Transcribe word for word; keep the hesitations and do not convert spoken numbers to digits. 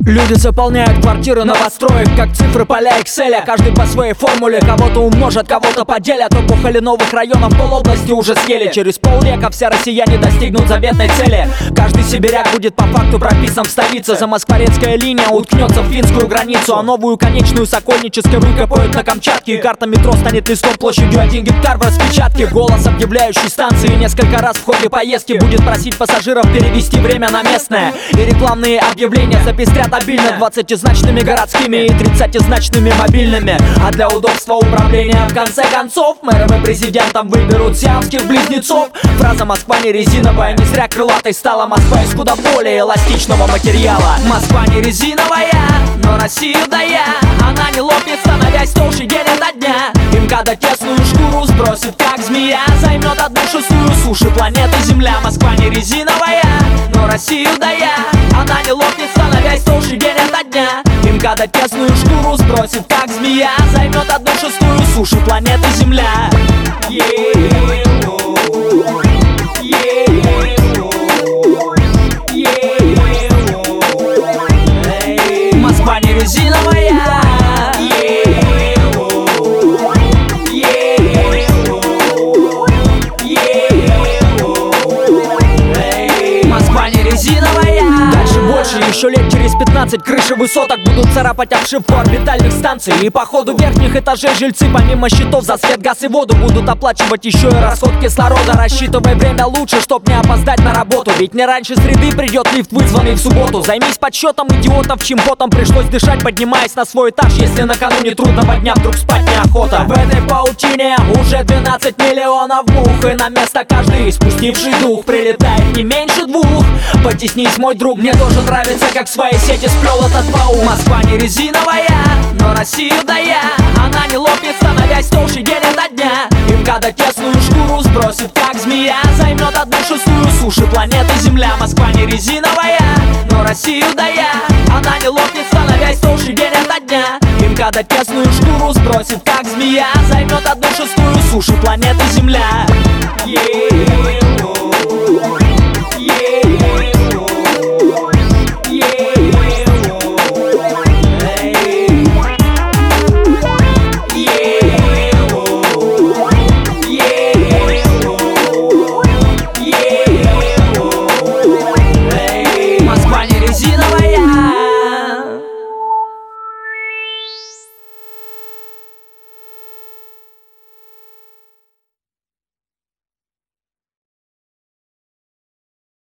Люди заполняют квартиры новостроек, как цифры поля Экселя. Каждый по своей формуле, кого-то умножат, кого-то поделят. Опухоли новых районов полобласти уже съели. Через полвека все россияне достигнут заветной цели. Каждый сибиряк будет по факту прописан в столице. Замоскворецкая линия уткнется в финскую границу, а новую конечную Сокольнической выкопают на Камчатке. И карта метро станет листом площадью один гектар в распечатке. Голос, объявляющий станции, несколько раз в ходе поездки будет просить пассажиров перевести время на местное. И рекламные объявления запестрят обильно двадцатизначными городскими и тридцатизначными мобильными. А для удобства управления в конце концов мэром и президентом выберут сиамских близнецов. Фраза «Москва не резиновая» не зря крылатой стала. Москва из куда более эластичного материала. Москва не резиновая, но Россию дая, она не лопнет, становясь толще день ото дня. МКАДа тесную шкуру сбросит, как змея, займет одну шестую суши планеты Земля. Москва не резиновая, но Россию дая, она не лопнет, становясь толще день ото дня. МКАДа тесную шкуру сбросит, как змея, займет одну шестую суши планеты Земля. Москва не резиновая. Москва не резиновая. Дальше больше, еще лет через пятнадцать крыши высоток будут царапать обшивку орбитальных станций. И по ходу верхних этажей жильцы помимо счетов за свет, газ и воду будут оплачивать еще и расход кислорода. Рассчитывай время лучше, чтоб не опоздать на работу, ведь не раньше среды придет лифт, вызванный в субботу. Займись подсчетом идиотов, чьим потом пришлось дышать, поднимаясь на свой этаж, если накануне трудного дня вдруг спать неохота. В этой паутине уже двенадцать миллионов мух, и на место каждый, спустивший дух, прилетает не меньше двух. Потеснись, мой друг, мне тоже нравится, как в своей сети сплел этот паук. Москва не резиновая, но Россию дая, она не лопнет, становясь толще день ото дня. МКАДа тесную шкуру сбросит, как змея, займет одну шестую суши планеты Земля. Москва не резиновая, но Россию дая, она не лопнет, становясь толще день ото дня. МКАДа тесную шкуру сбросит, как змея, займет одну шестую суши планеты Земля. Yeah.